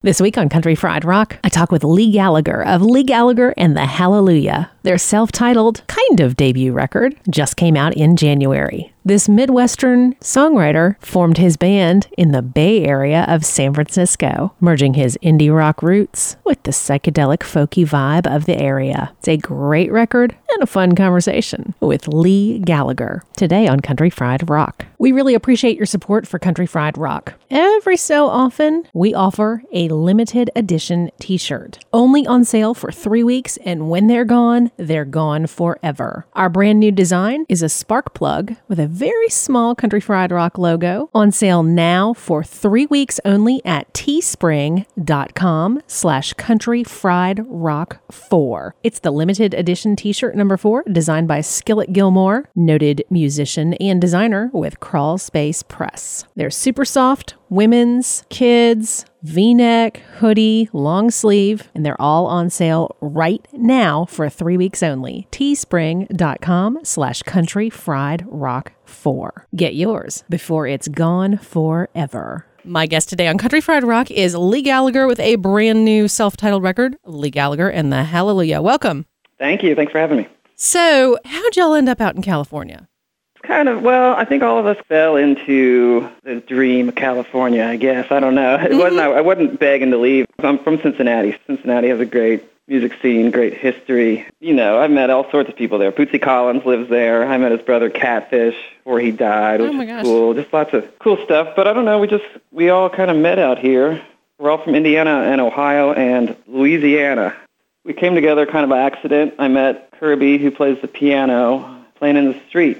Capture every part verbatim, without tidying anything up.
This week on Country Fried Rock, I talk with Lee Gallagher of Lee Gallagher and the Hallelujah. Their self-titled, kind of debut record just came out in January. This Midwestern songwriter formed his band in the Bay Area of San Francisco, merging his indie rock roots with the psychedelic folky vibe of the area. It's a great record and a fun conversation with Lee Gallagher today on Country Fried Rock. We really appreciate your support for Country Fried Rock. Every so often, we offer a limited edition t-shirt, only on sale for three weeks, and when they're gone, they're gone forever. Our brand new design is a spark plug with a very small Country Fried Rock logo, on sale now for three weeks only at teespring.com slash country fried rock four. It's the limited edition t-shirt number four, designed by Skillet Gilmore, noted musician and designer with Crawl Space Press. They're super soft, women's, kids, V-neck, hoodie, long sleeve, and they're all on sale right now for three weeks only. teespring.com slash country fried rock four. Get yours before it's gone forever. My guest today on Country Fried Rock is Lee Gallagher with a brand new self-titled record, Lee Gallagher and the Hallelujah. Welcome. Thank you. Thanks for having me. So, how'd y'all end up out in California? Kind of, well, I think all of us fell into the dream of California, I guess. I don't know. It wasn't, I, I wasn't begging to leave. I'm from Cincinnati. Cincinnati has a great music scene, great history. You know, I've met all sorts of people there. Bootsy Collins lives there. I met his brother Catfish before he died, which oh my is gosh. cool. Just lots of cool stuff. But I don't know, we just, we all kind of met out here. We're all from Indiana and Ohio and Louisiana. We came together kind of by accident. I met Kirby, who plays the piano, playing in the street.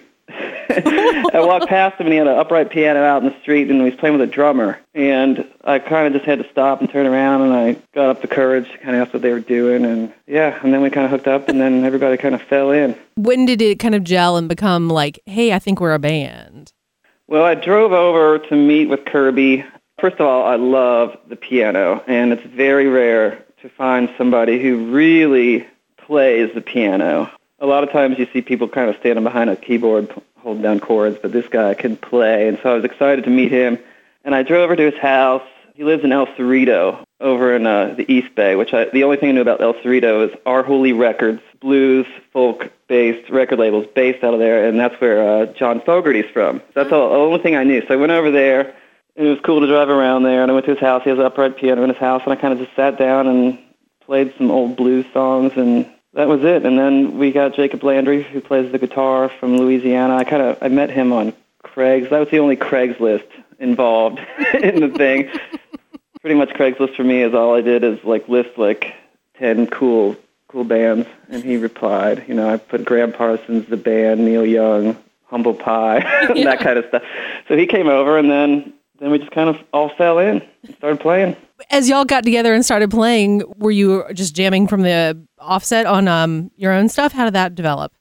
I walked past him, and he had an upright piano out in the street, and he was playing with a drummer. And I kind of just had to stop and turn around, and I got up the courage to kind of ask what they were doing. And, yeah, and then we kind of hooked up, and then everybody kind of fell in. When did it kind of gel and become like, hey, I think we're a band? Well, I drove over to meet with Kirby. First of all, I love the piano, and it's very rare to find somebody who really plays the piano. A lot of times you see people kind of standing behind a keyboard holding down chords, but this guy can play, and so I was excited to meet him. And I drove over to his house. He lives in El Cerrito over in uh, the East Bay, which I, the only thing I knew about El Cerrito is Our Holy Records, blues, folk-based record labels based out of there, and that's where uh, John Fogerty's from. That's the only thing I knew. So I went over there, and it was cool to drive around there, and I went to his house. He has an upright piano in his house, and I kind of just sat down and played some old blues songs, and that was it. And then we got Jacob Landry, who plays the guitar from Louisiana. I kind of I met him on Craigslist. That was the only Craigslist involved in the thing. Pretty much Craigslist for me is all I did is like list like ten cool cool bands, and he replied. You know, I put Graham Parsons, the band, Neil Young, Humble Pie, yeah. that kind of stuff. So he came over, and then then we just kind of all fell in and started playing. As y'all got together and started playing, were you just jamming from the offset on um, your own stuff? How did that develop?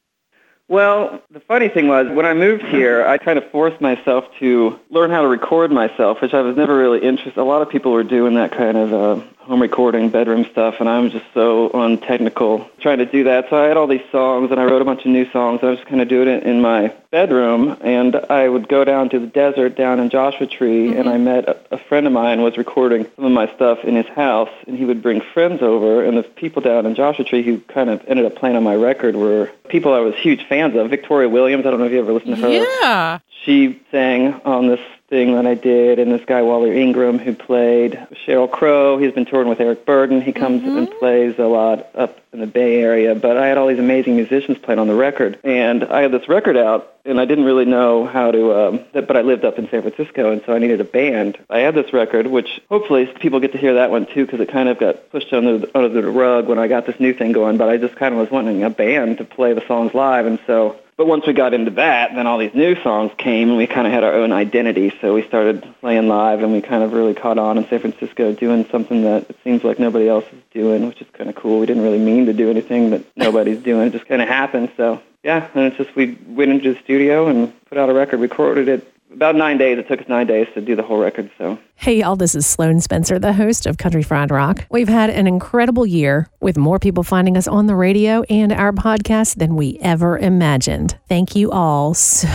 Well, the funny thing was, when I moved here, I kind of forced myself to learn how to record myself, which I was never really interested. A lot of people were doing that kind of uh, home recording, bedroom stuff, and I was just so untechnical trying to do that. So I had all these songs, and I wrote a bunch of new songs, and I was just kind of doing it in my bedroom, and I would go down to the desert down in Joshua Tree, mm-hmm. and I met a, a friend of mine was recording some of my stuff in his house, and he would bring friends over, and the people down in Joshua Tree who kind of ended up playing on my record were people I was huge fans of. Victoria Williams, I don't know if you ever listened to her. Yeah. She sang on this thing that I did, and this guy, Wally Ingram, who played Sheryl Crow. He's been touring with Eric Burden. He comes mm-hmm. and plays a lot up in the Bay Area, but I had all these amazing musicians playing on the record, and I had this record out, and I didn't really know how to, um, but I lived up in San Francisco, and so I needed a band. I had this record, which hopefully people get to hear that one too, because it kind of got pushed under the, under the rug when I got this new thing going, but I just kind of was wanting a band to play the songs live, and so But once we got into that, then all these new songs came, and we kind of had our own identity. So we started playing live, and we kind of really caught on in San Francisco, doing something that it seems like nobody else is doing, which is kind of cool. We didn't really mean to do anything that nobody's doing. It just kind of happened. So, yeah, and it's just we went into the studio and put out a record, recorded it. About nine days. It took us nine days to do the whole record. So, hey, y'all, this is Sloan Spencer, the host of Country Fried Rock. We've had an incredible year with more people finding us on the radio and our podcast than we ever imagined. Thank you all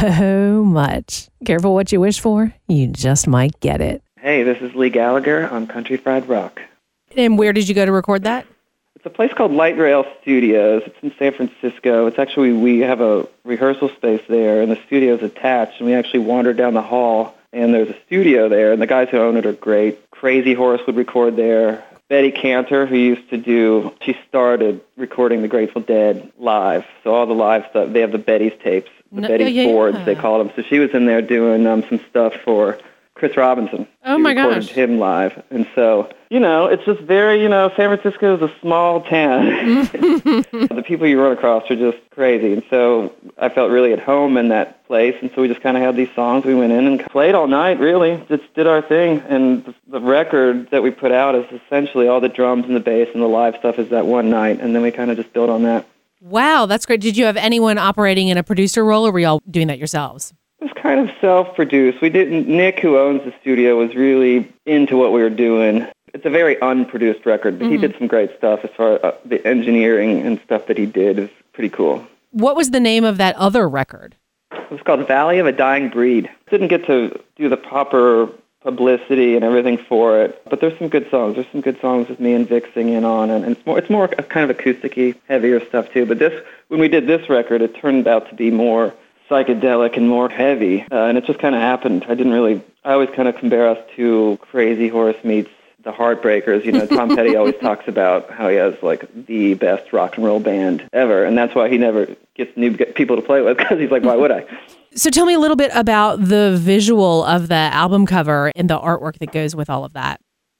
so much. Careful what you wish for. You just might get it. Hey, this is Lee Gallagher on Country Fried Rock. And where did you go to record that? It's a place called Light Rail Studios. It's in San Francisco. It's actually, we have a rehearsal space there, and the studio's attached, and we actually wandered down the hall, and there's a studio there, and the guys who own it are great. Crazy Horse would record there. Betty Cantor, who used to do, she started recording the Grateful Dead live. So all the live stuff, they have the Betty's tapes, the no, Betty's yeah, boards, yeah. they call them. So she was in there doing um, some stuff for Chris Robinson. Oh, she my recorded gosh. him live. And so, you know, it's just very, you know, San Francisco is a small town. The people you run across are just crazy. And so I felt really at home in that place. And so we just kind of had these songs. We went in and played all night, really. Just did our thing. And the, the record that we put out is essentially all the drums and the bass and the live stuff is that one night. And then we kind of just built on that. Wow, that's great. Did you have anyone operating in a producer role, or were you all doing that yourselves? It was kind of self-produced. We didn't. Nick, who owns the studio, was really into what we were doing. It's a very unproduced record, but mm-hmm. he did some great stuff as far as uh, the engineering and stuff that he did is pretty cool. What was the name of that other record? It was called Valley of a Dying Breed. Didn't get to do the proper publicity and everything for it, but there's some good songs. There's some good songs with me and Vic singing on, and, and it's more it's more kind of acoustic-y, heavier stuff too. But this, when we did this record, it turned out to be more psychedelic and more heavy, uh, and it just kind of happened. I didn't really, I always kind of compare us to Crazy Horse meets the Heartbreakers. You know, Tom Petty always talks about how he has like the best rock and roll band ever, and that's why he never gets new people to play with, because he's like, why would I? So tell me a little bit about the visual of the album cover and the artwork that goes with all of that.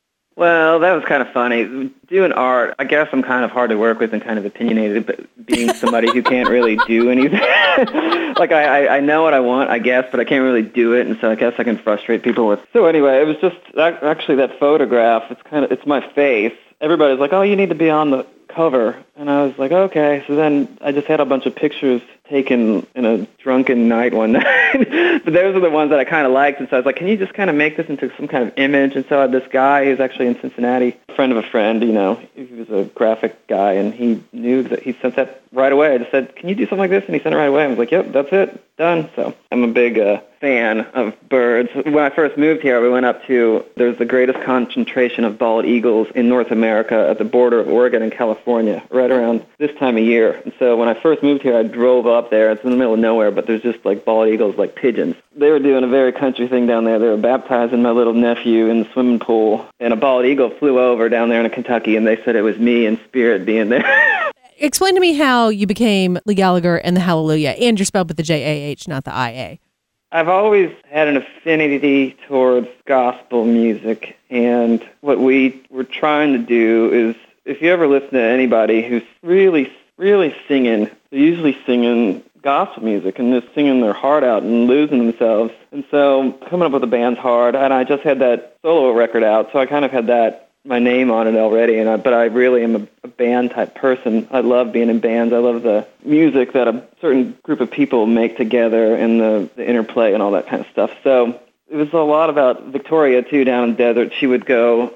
Well, that was kind of funny. Doing art, I guess I'm kind of hard to work with and kind of opinionated, but being somebody who can't really do anything. Like, I, I know what I want, I guess, but I can't really do it, and so I guess I can frustrate people with. So anyway, it was just, actually that photograph, it's kind of, it's my face. Everybody's like, oh, you need to be on the cover. And I was like, okay. So then I just had a bunch of pictures taken in a drunken night one night. But those are the ones that I kind of liked. And so I was like, can you just kind of make this into some kind of image? And so I had this guy who's actually in Cincinnati, a friend of a friend, you know, he was a graphic guy, and he knew that he sent that right away. I just said, can you do something like this? And he sent it right away. I was like, yep, that's it, done. So I'm a big uh, fan of birds. When I first moved here, we went up to, there's the greatest concentration of bald eagles in North America at the border of Oregon and California, right around this time of year. And so when I first moved here, I drove up there. It's in the middle of nowhere, but there's just like bald eagles, like pigeons. They were doing a very country thing down there. They were baptizing my little nephew in the swimming pool, and a bald eagle flew over down there in Kentucky, and they said it was me in spirit being there. Explain to me how you became Lee Gallagher and the Hallelujah, and you're spelled with the J A H, not the I A. I've always had an affinity towards gospel music, and what we were trying to do is, if you ever listen to anybody who's really, really singing, they're usually singing gospel music and just singing their heart out and losing themselves. And so coming up with a band's hard, and I just had that solo record out, so I kind of had that, my name on it already. And I, but I really am a, a band-type person. I love being in bands. I love the music that a certain group of people make together and the, the interplay and all that kind of stuff. So it was a lot about Victoria, too, down in the desert. She would go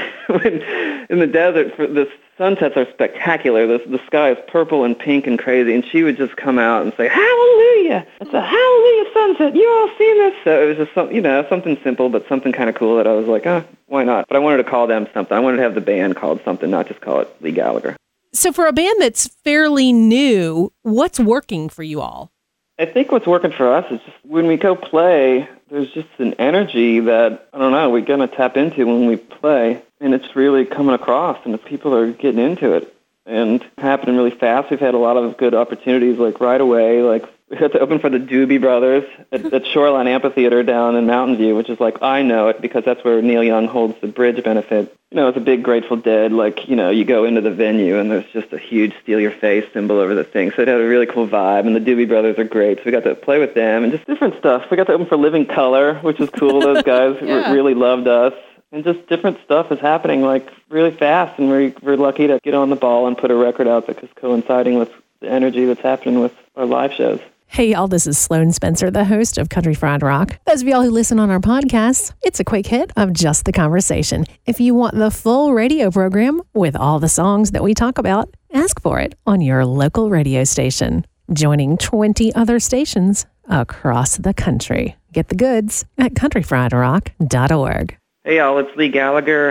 in the desert. For the sunsets are spectacular. The, the sky is purple and pink and crazy, and she would just come out and say, "Hallelujah! It's a hallelujah sunset. You all seen this?" So it was just some, you know, something simple, but something kind of cool that I was like, oh, why not? But I wanted to call them something. I wanted to have the band called something, not just call it Lee Gallagher. So for a band that's fairly new, what's working for you all? I think what's working for us is just when we go play, there's just an energy that, I don't know, we're going to tap into when we play, and it's really coming across, and people are getting into it, and it's happening really fast. We've had a lot of good opportunities, like right away, like we had to open for the Doobie Brothers at, at Shoreline Amphitheater down in Mountain View, which is like, I know it because that's where Neil Young holds the bridge benefit. You know, it's a big Grateful Dead, like, you know, you go into the venue and there's just a huge Steal Your Face symbol over the thing. So it had a really cool vibe, and the Doobie Brothers are great. So we got to play with them and just different stuff. We got to open for Living Colour, which is cool. Those guys yeah. r- really loved us. And just different stuff is happening, like, really fast, and we're, we're lucky to get on the ball and put a record out that is coinciding with the energy that's happening with our live shows. Hey, y'all, this is Sloan Spencer, the host of Country Fried Rock. Those of y'all who listen on our podcasts, it's a quick hit of just the conversation. If you want the full radio program with all the songs that we talk about, ask for it on your local radio station, joining twenty other stations across the country. Get the goods at country fried rock dot org. Hey, y'all, it's Lee Gallagher.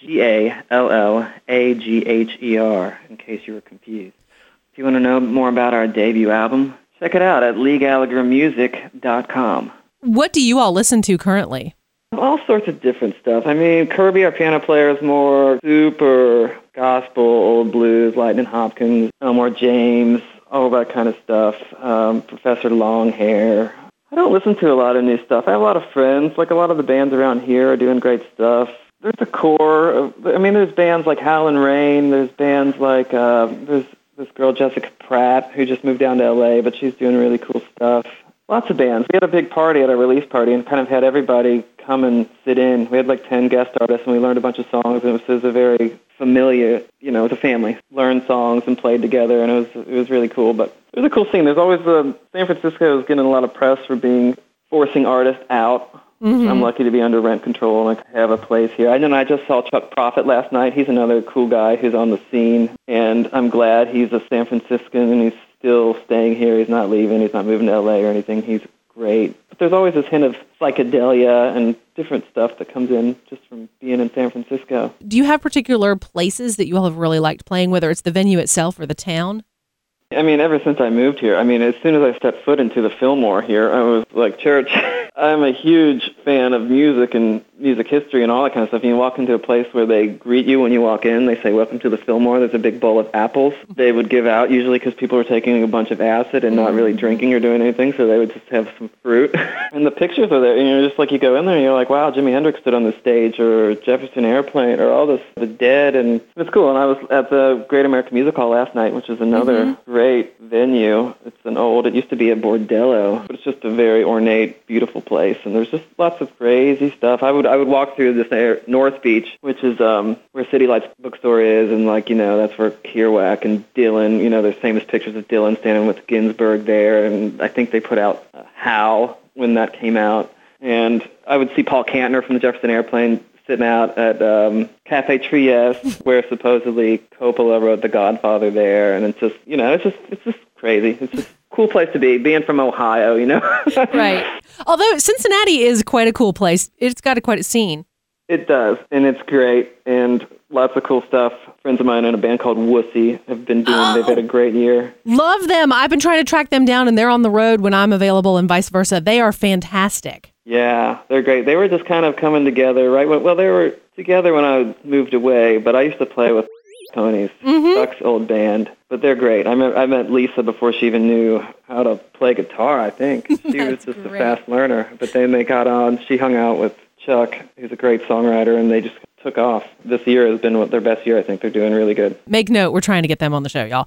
G A L L A G H E R, in case you were confused. If you want to know more about our debut album, check it out at lee gallagher music dot com. What do you all listen to currently? All sorts of different stuff. I mean, Kirby, our piano player, is more super gospel, old blues, Lightning Hopkins, Elmore James, all that kind of stuff. Um, Professor Longhair. I don't listen to a lot of new stuff. I have a lot of friends. Like, a lot of the bands around here are doing great stuff. There's a core of, I mean, there's bands like Howlin' Rain. There's bands like, uh, there's this girl, Jessica Pratt, who just moved down to L A, but she's doing really cool stuff. Lots of bands. We had a big party at our release party and kind of had everybody come and sit in. We had like ten guest artists, and we learned a bunch of songs, and it was, it was a very familiar, you know, it was a family. Learned songs and played together, and it was it was really cool. But it was a cool scene. There's always, uh, San Francisco is getting a lot of press for being, forcing artists out. Mm-hmm. I'm lucky to be under rent control and I have a place here. And then I just saw Chuck Prophet last night. He's another cool guy who's on the scene, and I'm glad he's a San Franciscan and he's still staying here. He's not leaving. He's not moving to L A or anything. He's great. But there's always this hint of psychedelia and different stuff that comes in just from being in San Francisco. Do you have particular places that you all have really liked playing, whether it's the venue itself or the town? I mean, ever since I moved here, I mean, as soon as I stepped foot into the Fillmore here, I was like, church, I'm a huge fan of music and music history and all that kind of stuff. You walk into a place where they greet you when you walk in. They say, welcome to the Fillmore. There's a big bowl of apples they would give out, usually because people are taking a bunch of acid and not really drinking or doing anything, so they would just have some fruit. And the pictures are there, and you're just like, you go in there and you're like, wow, Jimi Hendrix stood on the stage, or Jefferson Airplane, or all this, The Dead, and it's cool. And I was at the Great American Music Hall last night, which is another mm-hmm. great venue. It's an old, it used to be a bordello, but it's just a very ornate, beautiful place, and there's just lots of crazy stuff. I would I would walk through this air, North Beach, which is um, where City Lights bookstore is, and like, you know, that's where Kerouac and Dylan, you know, there's famous pictures of Dylan standing with Ginsberg there, and I think they put out uh, How when that came out, and I would see Paul Kantner from the Jefferson Airplane sitting out at um, Cafe Trieste, where supposedly Coppola wrote The Godfather there, and it's just, you know, it's just it's just crazy. It's just a cool place to be, being from Ohio, you know? Right. Although Cincinnati is quite a cool place. It's got a quite a scene. It does, and it's great, and lots of cool stuff. Friends of mine in a band called Wussy have been doing, oh, they've had a great year. Love them. I've been trying to track them down, and they're on the road when I'm available and vice versa. They are fantastic. Yeah, they're great. They were just kind of coming together, right? When, well, they were together when I moved away, but I used to play with Ponies, mm-hmm. Chuck's old band, but they're great. I met, I met Lisa before she even knew how to play guitar, I think. She was just great. A fast learner, but then they got on. She hung out with Chuck, who's a great songwriter, and they just took off. This year has been their best year, I think. They're doing really good. Make note, we're trying to get them on the show, y'all.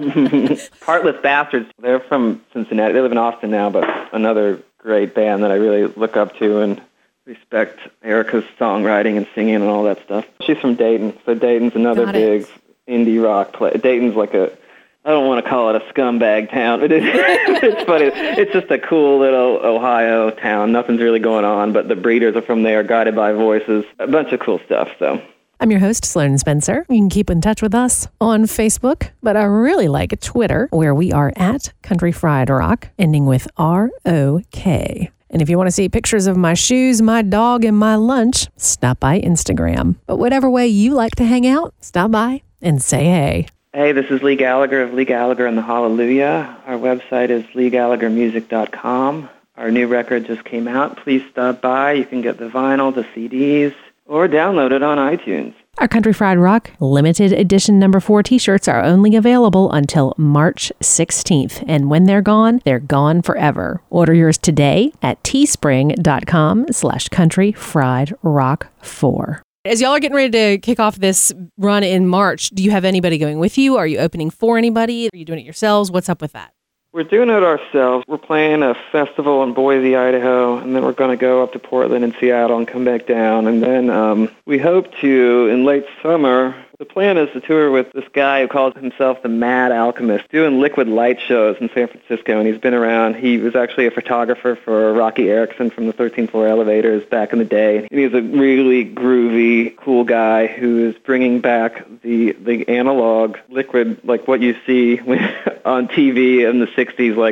Heartless Bastards, they're from Cincinnati. They live in Austin now, but another great band that I really look up to and respect Erica's songwriting and singing and all that stuff. She's from Dayton, so Dayton's another Got big it. indie rock play. Dayton's like a, I don't want to call it a scumbag town, but it, it's funny. It's just a cool little Ohio town. Nothing's really going on, but the Breeders are from there, Guided by Voices, a bunch of cool stuff, so. I'm your host, Sloan Spencer. You can keep in touch with us on Facebook, but I really like Twitter, where we are at Country Fried Rock, ending with R O K. And if you want to see pictures of my shoes, my dog, and my lunch, stop by Instagram. But whatever way you like to hang out, stop by and say hey. Hey, this is Lee Gallagher of Lee Gallagher and the Hallelujah. Our website is lee gallagher music dot com. Our new record just came out. Please stop by. You can get the vinyl, the C Ds, or download it on iTunes. Our Country Fried Rock limited edition number four t-shirts are only available until March sixteenth. And when they're gone, they're gone forever. Order yours today at teespring.com slash country fried rock four. As y'all are getting ready to kick off this run in March, do you have anybody going with you? Are you opening for anybody? Are you doing it yourselves? What's up with that? We're doing it ourselves. We're playing a festival in Boise, Idaho, and then we're going to go up to Portland and Seattle and come back down. And then um, we hope to, in late summer, the plan is to tour with this guy who calls himself the Mad Alchemist, doing liquid light shows in San Francisco, and he's been around. He was actually a photographer for Rocky Erickson from the thirteenth Floor Elevators back in the day. And he's a really groovy, cool guy who is bringing back the the analog liquid, like what you see when, on T V in the sixties, like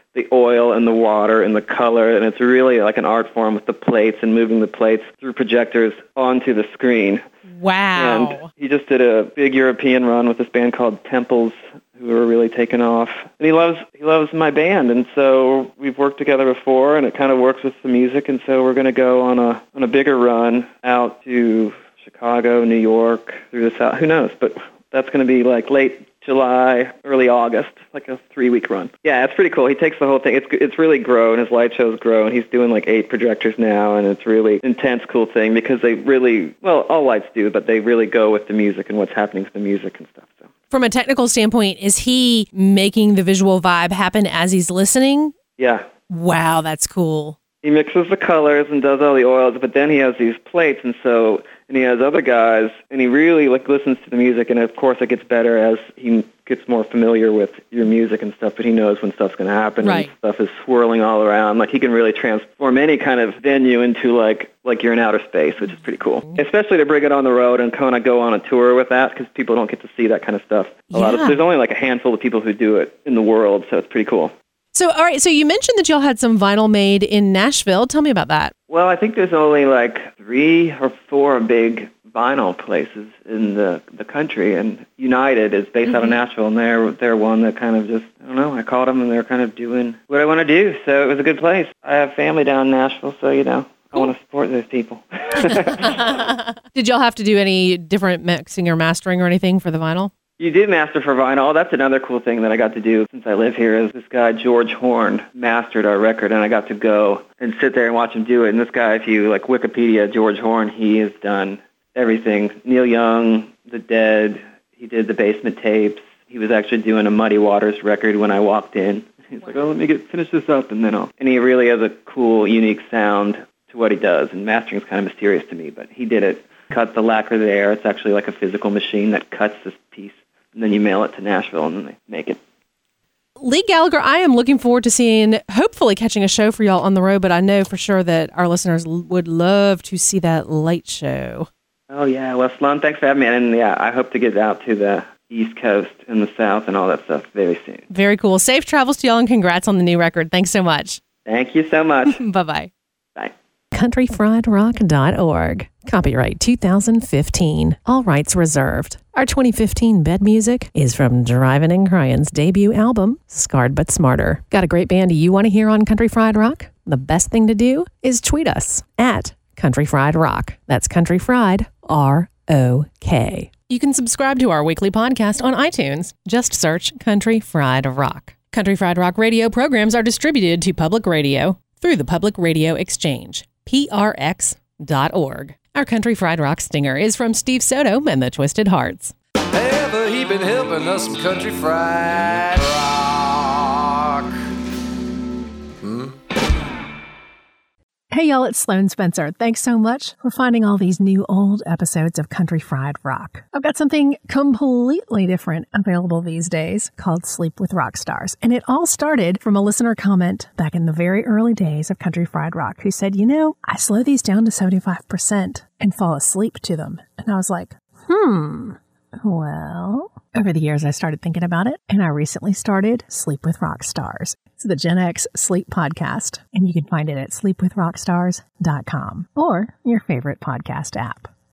the oil and the water and the color, and it's really like an art form with the plates and moving the plates through projectors onto the screen. Wow. And he just did a big European run with this band called Temples, who are really taking off. And he loves he loves my band, and so we've worked together before, and it kind of works with the music, and so we're going to go on a on a bigger run out to Chicago, New York, through the South. Who knows? But that's going to be like late July, early August, like a three-week run. Yeah, it's pretty cool. He takes the whole thing. It's it's really grown. His light show's grown. He's doing like eight projectors now, and it's really intense, cool thing because they really, well, all lights do, but they really go with the music and what's happening to the music and stuff. So. From a technical standpoint, is he making the visual vibe happen as he's listening? Yeah. Wow, that's cool. He mixes the colors and does all the oils, but then he has these plates, and so and he has other guys, and he really like listens to the music, and of course it gets better as he gets more familiar with your music and stuff, but he knows when stuff's going to happen, right. And stuff is swirling all around. Like he can really transform any kind of venue into like like you're in outer space, which is pretty cool. Mm-hmm. Especially to bring it on the road and kind of go on a tour with that, because people don't get to see that kind of stuff. A yeah. lot of there's only like a handful of people who do it in the world, so it's pretty cool. So, all right, so you mentioned that y'all had some vinyl made in Nashville. Tell me about that. Well, I think there's only like three or four big vinyl places in the the country, and United is based mm-hmm. out of Nashville, and they're they're one that kind of just, I don't know, I called them, and they're kind of doing what I want to do, so it was a good place. I have family down in Nashville, so, you know, cool. I want to support those people. Did y'all have to do any different mixing or mastering or anything for the vinyl? You did master for vinyl. That's another cool thing that I got to do since I live here is this guy, George Horn, mastered our record, and I got to go and sit there and watch him do it. And this guy, if you, like, Wikipedia, George Horn, he has done everything. Neil Young, The Dead, he did the Basement Tapes. He was actually doing a Muddy Waters record when I walked in. He's like, oh, let me get finish this up, and then I'll... And he really has a cool, unique sound to what he does, and mastering is kind of mysterious to me, but he did it. Cut the lacquer there. It's actually like a physical machine that cuts this piece. And then you mail it to Nashville, and then they make it. Lee Gallagher, I am looking forward to seeing, hopefully catching a show for y'all on the road, but I know for sure that our listeners l- would love to see that late show. Oh, yeah. Well, Sloan, thanks for having me. And, yeah, I hope to get out to the East Coast and the South and all that stuff very soon. Very cool. Safe travels to y'all, and congrats on the new record. Thanks so much. Thank you so much. Bye-bye. Bye. country fried rock dot org. Copyright two thousand fifteen. All rights reserved. Our twenty fifteen bed music is from Drivin' and Cryin's debut album, Scarred But Smarter. Got a great band you want to hear on Country Fried Rock? The best thing to do is tweet us at Country Fried Rock. That's Country Fried, R O K. You can subscribe to our weekly podcast on iTunes. Just search Country Fried Rock. Country Fried Rock radio programs are distributed to public radio through the Public Radio Exchange, P R X dot org. Our Country Fried Rock stinger is from Steve Soto and the Twisted Hearts. Ever he been helping us some country fried rock? Hmm? Hey y'all, it's Sloan Spencer. Thanks so much for finding all these new old episodes of Country Fried Rock. I've got something completely different available these days called Sleep with Rock Stars. And it all started from a listener comment back in the very early days of Country Fried Rock who said, you know, I slow these down to seventy-five percent and fall asleep to them. And I was like, hmm, well, over the years I started thinking about it, and I recently started Sleep with Rock Stars. It's the Gen X Sleep Podcast, and you can find it at sleep with rock stars dot com or your favorite podcast app.